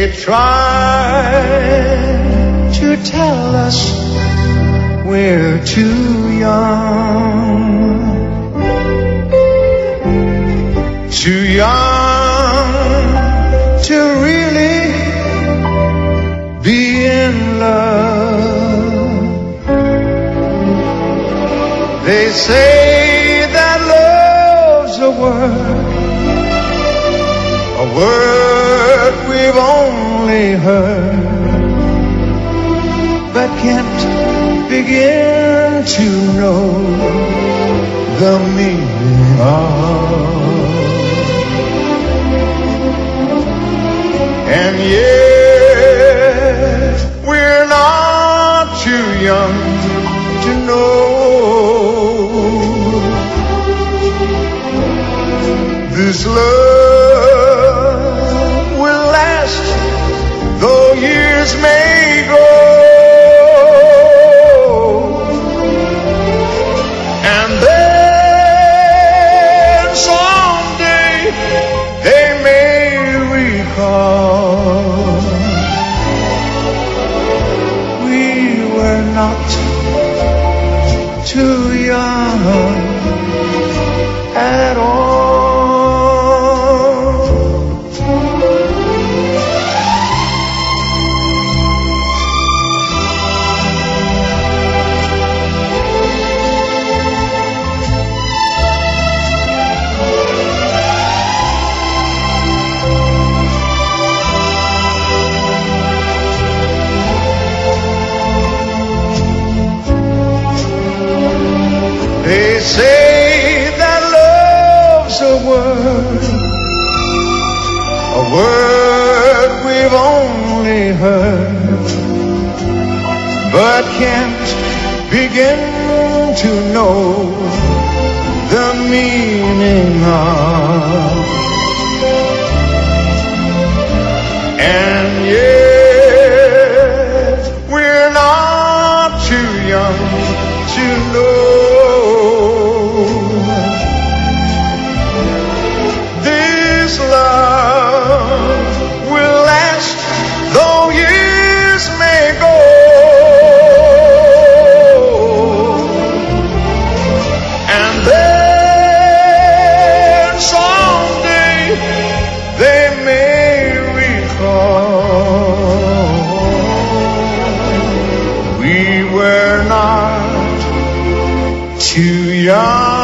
They try to tell us we're too young, too young to really be in love. They say that love's a word we've only heard, but can't begin to know the meaning of. And yet we're not too young to know this love will last, though years may go. And then someday they may recall we were not too young at all. They say that love's a word we've only heard, but can't begin to know the meaning of. And yet we're not too young to know this love will last, though years may go. And then someday they may recall we were not too young